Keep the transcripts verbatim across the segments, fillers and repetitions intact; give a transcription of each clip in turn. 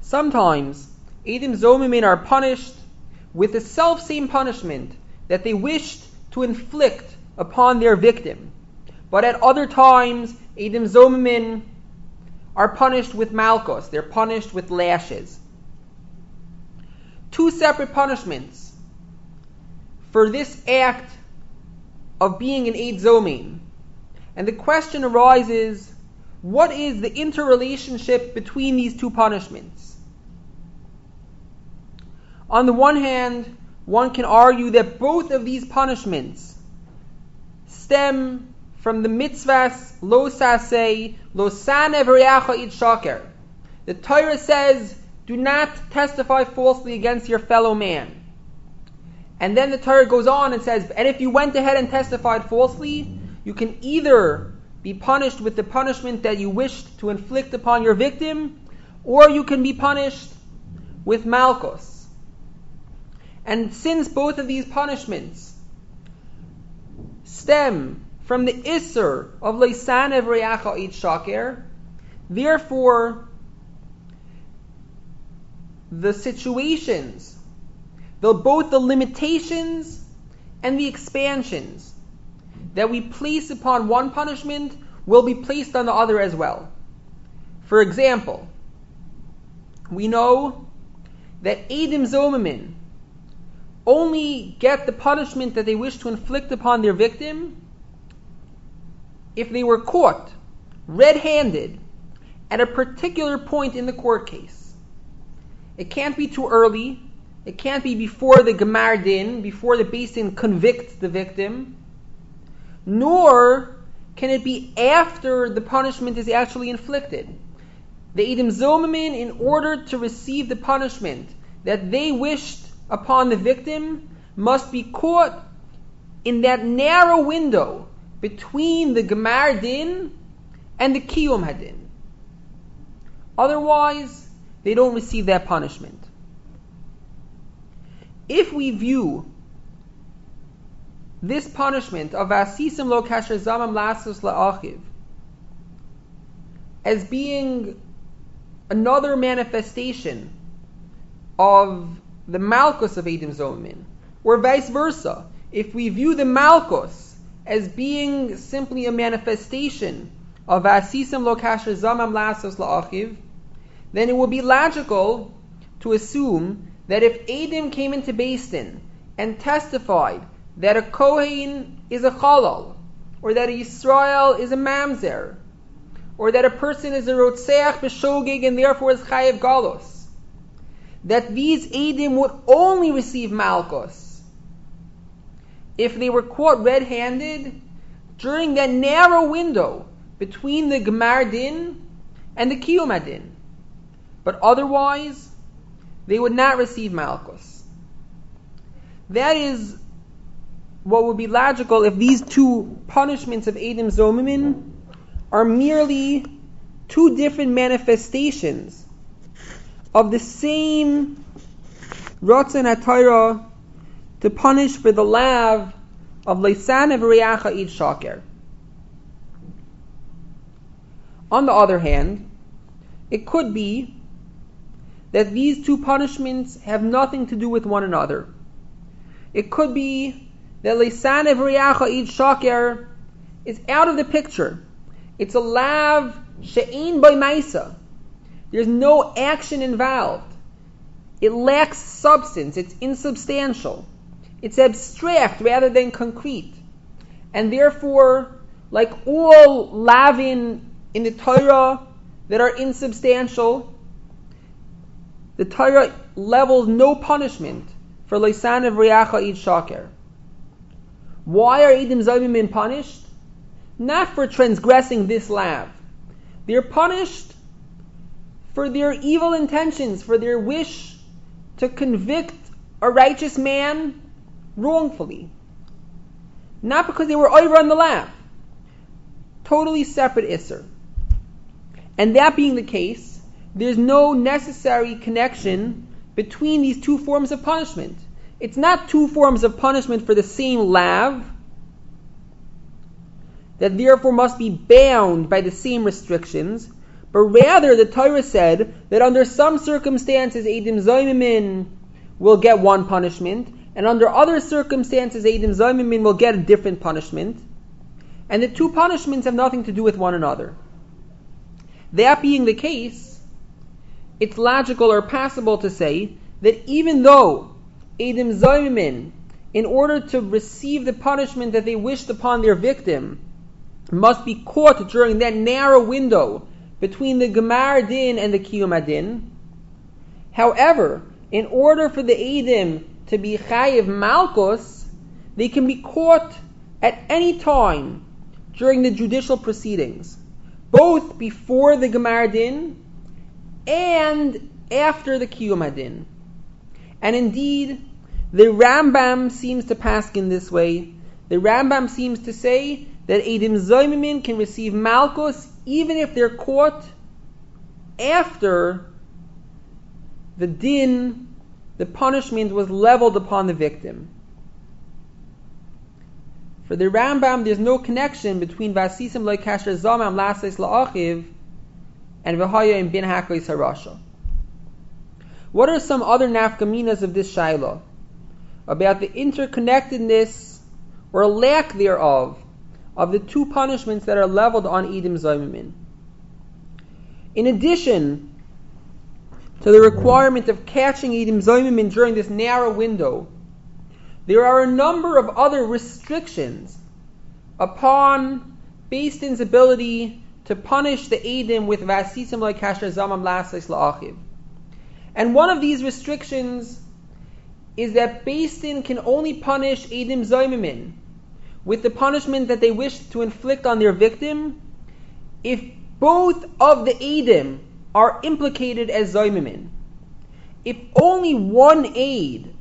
Sometimes Eidim Zomimin are punished with the self-same punishment that they wished to inflict upon their victim. But at other times, Eidim Zomimin are punished with malchus. They're punished with lashes. Two separate punishments for this act of being an Eid Zomin. And the question arises, what is the interrelationship between these two punishments? On the one hand, one can argue that both of these punishments stem from the mitzvahs lo saseh, lo sanev reacha id shaker. The Torah says, do not testify falsely against your fellow man. And then the Torah goes on and says, and if you went ahead and testified falsely, you can either be punished with the punishment that you wished to inflict upon your victim, or you can be punished with malchus. And since both of these punishments stem from the Isser of Leisanev Reacha Eid Shaker, therefore the situations, the, both the limitations and the expansions that we place upon one punishment will be placed on the other as well. For example, we know that Eidim Zomimin only get the punishment that they wish to inflict upon their victim if they were caught red-handed at a particular point in the court case. It can't be too early. It can't be before the Gemar Din, before the Beis Din convicts the victim, nor can it be after the punishment is actually inflicted. The Eidim Zomimin, in order to receive the punishment that they wished upon the victim, must be caught in that narrow window between the Gemar Din and the Kiyum Hadin. Otherwise, they don't receive that punishment. If we view this punishment of Asisim lo kasher zamam lasos la'achiv as being another manifestation of the malchus of Eidim Zomimin, or vice versa, if we view the malchus as being simply a manifestation of Asisim lo kasher zamam lasos la'achiv, then it would be logical to assume that if Eidim came into Beis Din and testified that a Kohen is a Chalal, or that a Yisrael is a Mamzer, or that a person is a Rotzeach B'Shogeg and therefore is Chayev Galus, that these Eidim would only receive Malchus if they were caught red-handed during that narrow window between the Gemar Din and the Kiyum Hadin. But otherwise, they would not receive Malchus. That is what would be logical if these two punishments of Eidim Zomimin are merely two different manifestations of the same Ratzon HaTorah to punish for the lav of Leisanev Reacha Eid Shaker. On the other hand, it could be that these two punishments have nothing to do with one another. It could be that Leisanev Reacha Eid Shaker is out of the picture. It's a lav she'ein by maisa. There's no action involved. It lacks substance. It's insubstantial. It's abstract rather than concrete. And therefore, like all lavin in the Torah that are insubstantial, the Torah levels no punishment for Leisanev Reacha Eid Shaker. Why are Eidim Zomimin punished? Not for transgressing this lav. They're punished for their evil intentions, for their wish to convict a righteous man wrongfully. Not because they were over on the lav. Totally separate Isser. And that being the case, there's no necessary connection between these two forms of punishment. It's not two forms of punishment for the same lav that therefore must be bound by the same restrictions, but rather the Torah said that under some circumstances Eidim Zomimin will get one punishment, and under other circumstances Eidim Zomimin will get a different punishment, and the two punishments have nothing to do with one another. That being the case, it's logical or possible to say that even though Eidim Zomimin, in order to receive the punishment that they wished upon their victim, must be caught during that narrow window between the Gemar Din and the Kiyum Adin. However, in order for the Eidim to be Chayiv Malkus, they can be caught at any time during the judicial proceedings, both before the Gemar Din and after the Kiyum Adin. And indeed, the Rambam seems to paskin this way. The Rambam seems to say that Eidim Zomimin can receive Malkus even if they're caught after the din, the punishment was leveled upon the victim. For the Rambam, there's no connection between Vasisim Lo Kasher Zamam Lases La'achiv and V'haya in Bin Hakois Harasha. What are some other nafkaminas of this Shaila about the interconnectedness or lack thereof of the two punishments that are leveled on Eidim Zomimin? In addition to the requirement of catching Eidim Zomimin during this narrow window, there are a number of other restrictions upon Beis Din's ability to punish the Eidim with Vasisim Lo Kasher Zamam Lases La'achiv. And one of these restrictions is that Beis Din can only punish Eidim Zomimin with the punishment that they wish to inflict on their victim if both of the Eidim are implicated as Zomimin. If only one aid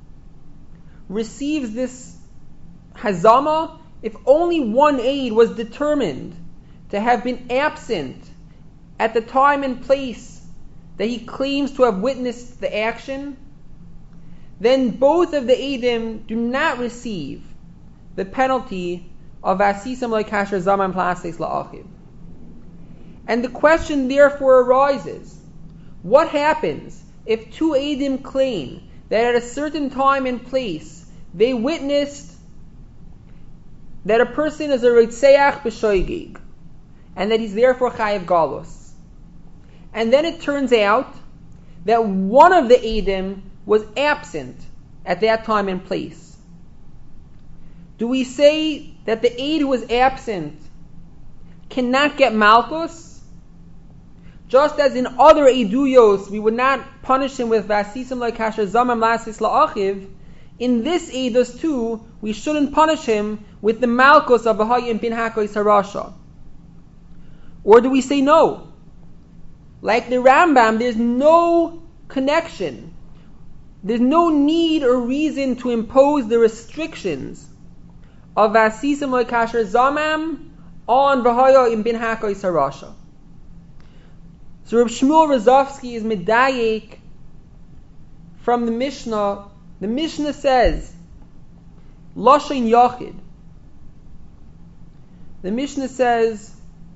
receives this Hazama, if only one aid was determined to have been absent at the time and place that he claims to have witnessed the action, then both of the Eidim do not receive the penalty of Asisam Lo Kasher Zamam Lases La'achiv. And the question therefore arises, what happens if two Eidim claim that at a certain time and place they witnessed that a person is a Ritzeach B'Shoigig, and that he's therefore Chayiv Galus? And then it turns out that one of the Eidim was absent at that time and place. Do we say that the aid who was absent cannot get Malkus? Just as in other Eiduyos we would not punish him with Vasisim Lo Kasher Zamam Lases La'achiv, in this Eidus too, we shouldn't punish him with the Malkus of V'haya Bin Hakois Harasha. Or do we say no? Like the Rambam, there's no connection. There's no need or reason to impose the restrictions of Vasisim Lo Kasher Zamam on V'haya Bin Hakois Harasha. So Reb Shmuel Rozovsky is medayek from the Mishnah. The Mishnah says, Lashon Yachid. The Mishnah says,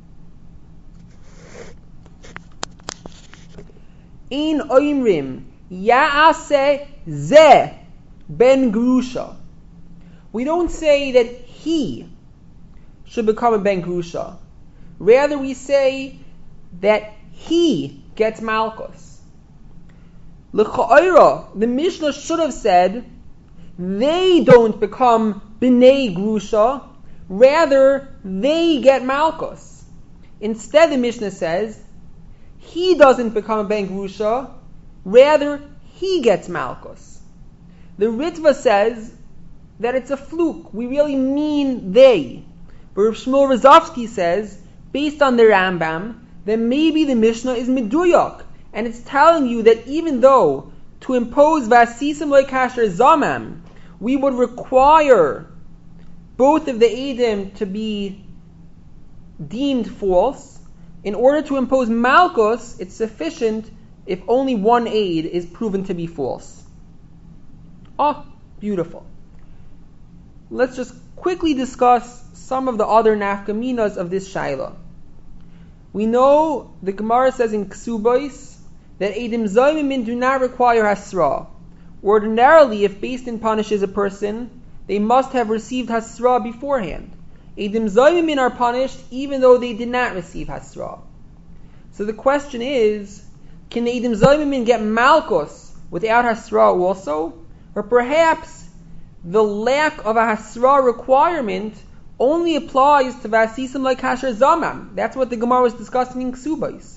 Ein oimrim ya'aseh zeh ben grusha. We don't say that he should become a ben grusha. Rather, we say that he gets Malkus. L'cha'ira, the Mishnah should have said, they don't become B'nei Grusha, rather, they get Malkus. Instead, the Mishnah says, he doesn't become a Ben Grusha, rather, he gets Malkus. The Ritva says that it's a fluke, we really mean they. But Reb Shmuel Rozovsky says, based on the Rambam, that maybe the Mishnah is Meduyak, and it's telling you that even though to impose Vasisim Lo Kasher Zamam, we would require both of the Eidim to be deemed false, in order to impose Malkus, it's sufficient if only one aid is proven to be false. Oh, beautiful. Let's just quickly discuss some of the other nafkaminas of this Shaila. We know the Gemara says in Ksubos that Eidim Zomimin do not require Hasra. Ordinarily, if Beis Din punishes a person, they must have received Hasra beforehand. Eidim Zomimin are punished even though they did not receive Hasra. So the question is, can the Eidim Zomimin get Malkus without Hasra also? Or perhaps the lack of a Hasra requirement only applies to Vasisim like Kasher Zamam. That's what the Gemara was discussing in Ksubos.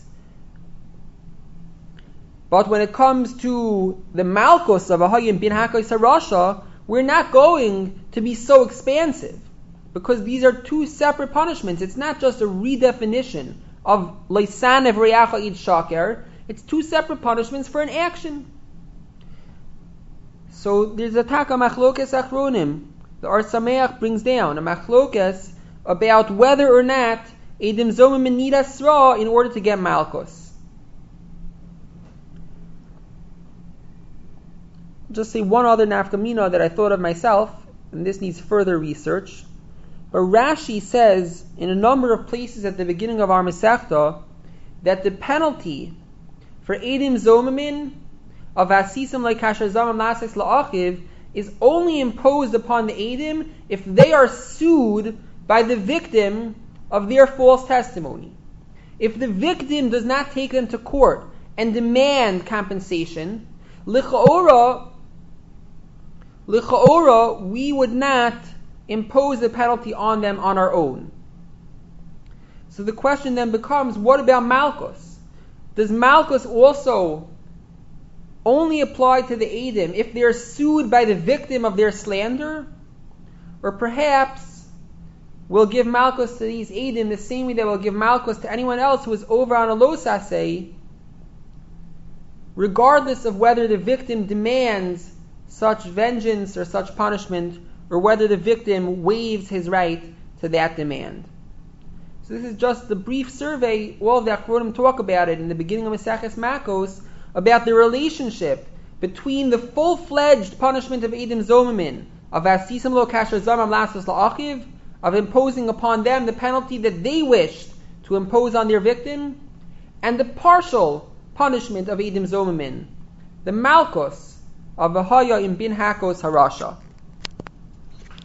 But when it comes to the Malkus of Ahayim bin Hakos Harasha, we're not going to be so expansive, because these are two separate punishments. It's not just a redefinition of Leisanev Reacha Id Shaker. It's two separate punishments for an action. So there's a taka machlokes achronim. The Ar Sameach brings down a machlokes about whether or not Eidim Zomimin need Asra in order to get Malkus. Just say one other nafkamina that I thought of myself, and this needs further research. But Rashi says in a number of places at the beginning of our Masechta that the penalty for Eidim Zomimin of Asisim like Kasher Zamam Nasex La'achiv is only imposed upon the Eidim if they are sued by the victim of their false testimony. If the victim does not take them to court and demand compensation, L'cha'ora, L'cha'ora, we would not impose the penalty on them on our own. So the question then becomes, what about Malkus? Does Malkus also only apply to the Eidim if they are sued by the victim of their slander? Or perhaps we'll give Malkus to these Eidim the same way that we'll give Malkus to anyone else who is over on a losasei, regardless of whether the victim demands such vengeance or such punishment, or whether the victim waives his right to that demand. So this is just the brief survey. All of the Achronim talk about it in the beginning of Maseches Makos, about the relationship between the full-fledged punishment of Eidim Zomimin, of Asisim lo Kasher Zamam Lasos La'achiv, of imposing upon them the penalty that they wished to impose on their victim, and the partial punishment of Eidim Zomimin, the Malkus of Ahayim bin Hakos Harasha.